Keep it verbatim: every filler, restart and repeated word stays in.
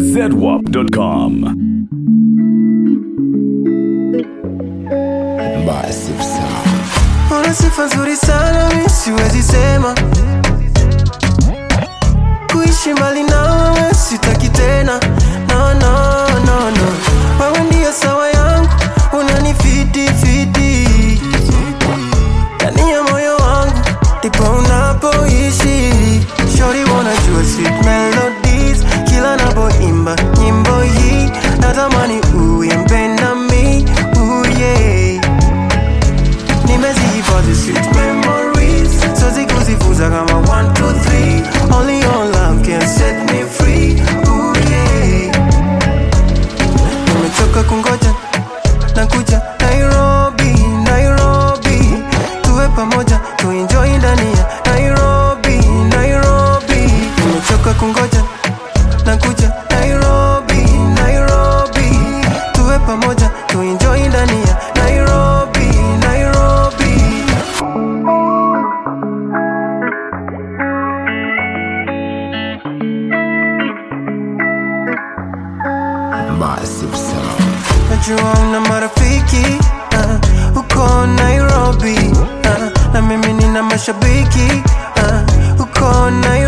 zedwap dot com. Massive Sound. Una sifa nzuri sana mi siwezi sema, kuishi mbali nawe sitaki tena. No, no, no, no. Wewe ndiyo sawa yangu, unanifiti fiti ndani ya moyo wangu, ndipo unapoishi. Shorty wanajua sweet melodies, kila napoimba nyimbo hii natamani uimbe nami, ooh yeah. Nimezihifadhi sweet memories, so zikuzifuza kama one, two, three. Only your love can set me free, ooh yeah. Nimechoka kungoja, nakuja Nairobi, Nairobi. Tuwe pamoja, tuenjoy ndani ya Nairobi, Nairobi. Nimechoka kungoja, nakuja Nairobi, Nairobi. Tuwe pamoja, tuenjoy ndani ya Nairobi, Nairobi. Massive Sound. Najua una marafiki uh, uko Nairobi uh, na mimi nina mashabiki uh, uko Nairobi.